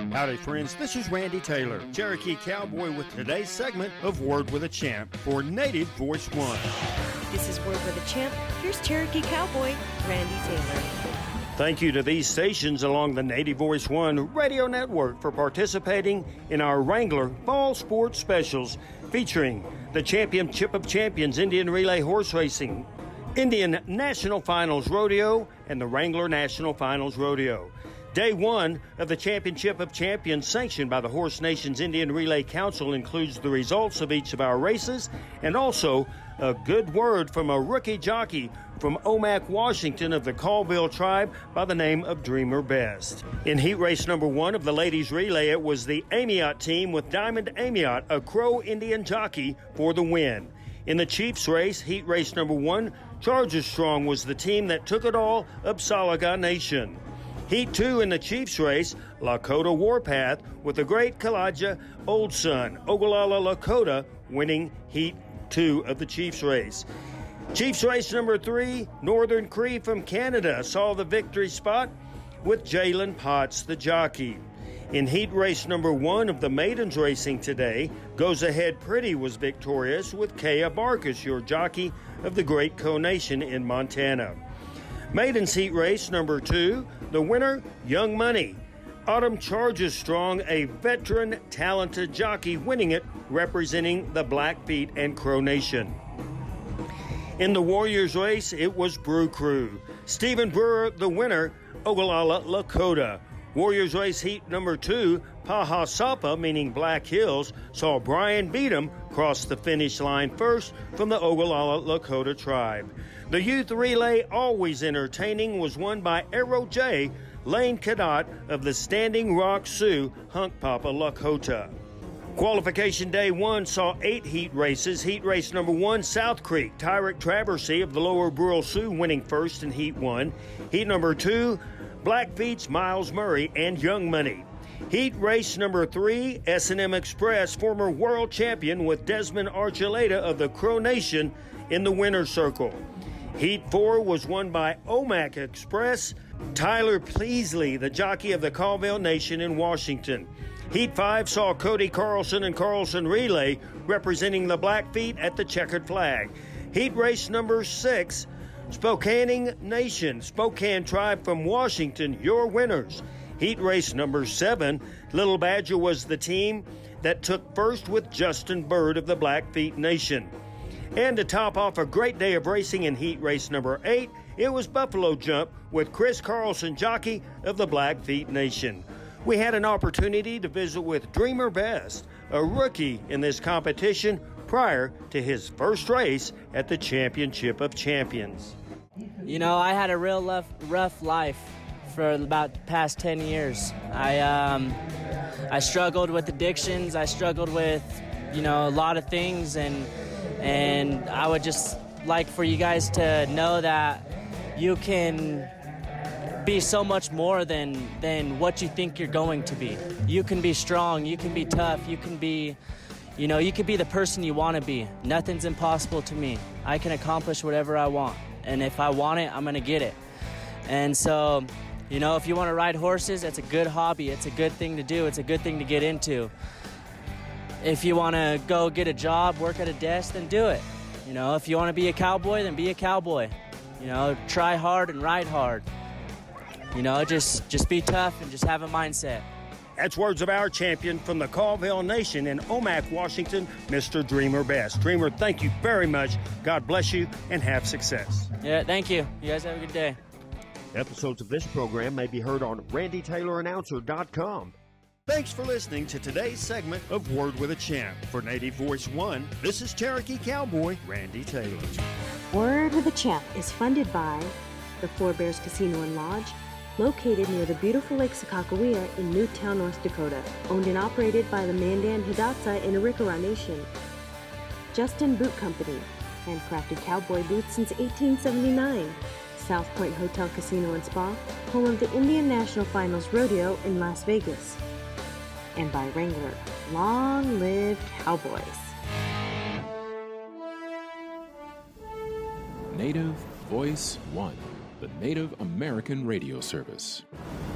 Howdy, friends. This is Randy Taylor, Cherokee Cowboy, with today's segment of Word with a Champ for Native Voice One. This is Word with a Champ. Here's Cherokee Cowboy, Randy Taylor. Thank you to these stations along the Native Voice One radio network for participating in our Wrangler Fall Sports Specials featuring the Championship of Champions Indian Relay Horse Racing, Indian National Finals Rodeo, and the Wrangler National Finals Rodeo. Day one of the Championship of Champions, sanctioned by the Horse Nations Indian Relay Council, includes the results of each of our races and also a good word from a rookie jockey from Omak, Washington, of the Colville tribe by the name of Dreamer Best. In heat race number one of the ladies relay, it was the Amiot team with Diamond Amiot, a Crow Indian jockey, for the win. In the Chiefs race, heat race number one, Charger Strong was the team that took it all, Upsalaga Nation. Heat 2 in the Chiefs race, Lakota Warpath with the great Kalaja Old Son, Ogallala Lakota, winning Heat 2 of the Chiefs race. Chiefs race number 3, Northern Cree from Canada, saw the victory spot with Jalen Potts, the jockey. In heat race number 1 of the maidens racing today, Goes Ahead Pretty was victorious with Kea Barkus, your jockey of the Great Co Nation in Montana. Maidens heat race number 2, the winner, Young Money. Autumn Charges Strong, a veteran, talented jockey, winning it, representing the Blackfeet and Crow Nation. In the Warriors race, it was Brew Crew. Stephen Brewer, the winner, Ogallala Lakota. Warriors race heat number 2, Pahasapa, meaning Black Hills, saw Brian Beatum cross the finish line first from the Ogallala Lakota tribe. The youth relay, always entertaining, was won by Arrow J, Lane Cadot of the Standing Rock Sioux, Hunkpapa Lakota. Qualification day 1 saw 8 heat races. Heat race number 1, South Creek, Tyrek Traversey of the Lower Burrell Sioux winning first in heat 1. Heat number 2, Blackfeet's Miles Murray and Young Money. Heat race number 3, S&M Express, former world champion with Desmond Archuleta of the Crow Nation in the winner's circle. Heat 4 was won by Omak Express, Tyler Pleasley, the jockey of the Colville Nation in Washington. Heat 5 saw Cody Carlson and Carlson Relay representing the Blackfeet at the checkered flag. Heat race number 6, Spokane Nation, Spokane Tribe from Washington, your winners. Heat race number 7, Little Badger was the team that took first with Justin Bird of the Blackfeet Nation. And to top off a great day of racing in heat race number 8, it was Buffalo Jump with Chris Carlson, jockey of the Blackfeet Nation. We had an opportunity to visit with Dreamer Best, a rookie in this competition prior to his first race at the Championship of Champions. You know, I had a real rough life for about the past 10 years. I struggled with addictions. I struggled with, a lot of things, and I would just like for you guys to know that you can be so much more than what you think you're going to be. You can be strong, you can be tough, you can be the person you want to be. Nothing's impossible to me. I can accomplish whatever I want, and if I want it, I'm going to get it. And so, if you want to ride horses, it's a good hobby, it's a good thing to do, it's a good thing to get into. If you want to go get a job, work at a desk, then do it. If you want to be a cowboy, then be a cowboy. Try hard and ride hard. Just be tough and just have a mindset. That's words of our champion from the Colville Nation in Omak, Washington, Mr. Dreamer Best. Dreamer, thank you very much. God bless you and have success. Yeah, thank you. You guys have a good day. Episodes of this program may be heard on RandyTaylorAnnouncer.com. Thanks for listening to today's segment of Word with a Champ. For Native Voice One, this is Cherokee Cowboy Randy Taylor. Word with a Champ is funded by the Four Bears Casino and Lodge, located near the beautiful Lake Sakakawea in Newtown, North Dakota, owned and operated by the Mandan Hidatsa in Arikara Nation. Justin Boot Company, handcrafted cowboy boots since 1879. South Point Hotel Casino and Spa, home of the Indian National Finals Rodeo in Las Vegas. And by Wrangler, long live cowboys. Native Voice One, the Native American radio service.